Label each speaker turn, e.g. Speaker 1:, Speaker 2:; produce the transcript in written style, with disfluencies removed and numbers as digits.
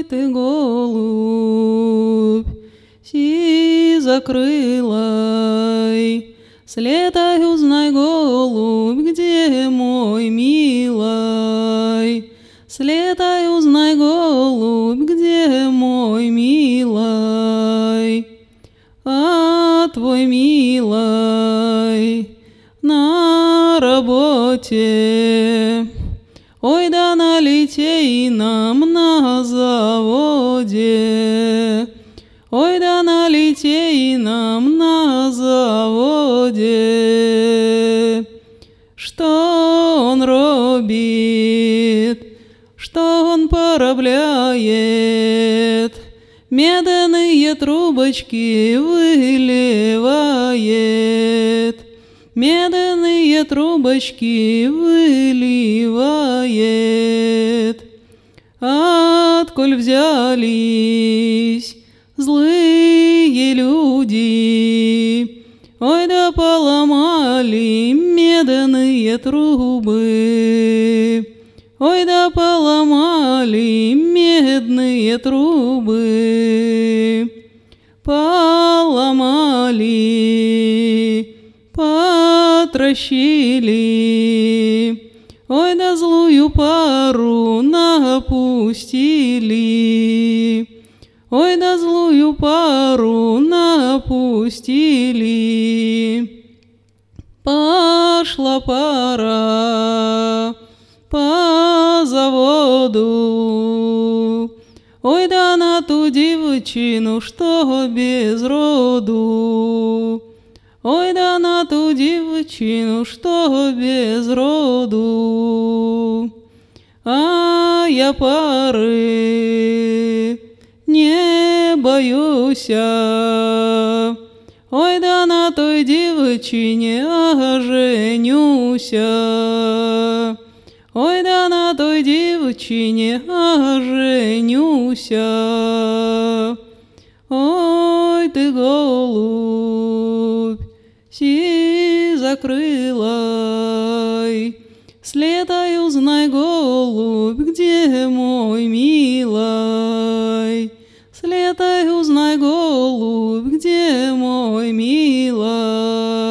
Speaker 1: Ой, ты, голубь, сизокрылой, слетай, узнай, голубь, где мой милый. Слетай, узнай, голубь, где мой милый. А твой милый на работе. Ой, да налетей нам на заводе. Ой, да налетей нам на заводе. Что он робит, что он поробляет, медные трубочки выливает, медные трубочки выливает. Отколь взялись злые люди, ой, да поломали медные трубы, ой, да поломали медные трубы, поломали, потрощили, ой, да злую пару напустили, ой, да злую пару напустили. Пошла пара по заводу, ой, да на ту девчину, что без роду, ой, да на ту девчину, что без роду. А я пары не боюся, ой, да на той девчине оженюся, ой, да на той девчине оженюся. Ой, ты, голубь, сизокрылой, слетай, узнай, голубь, где мой милый. Слетай, узнай, голубь, где мой милый.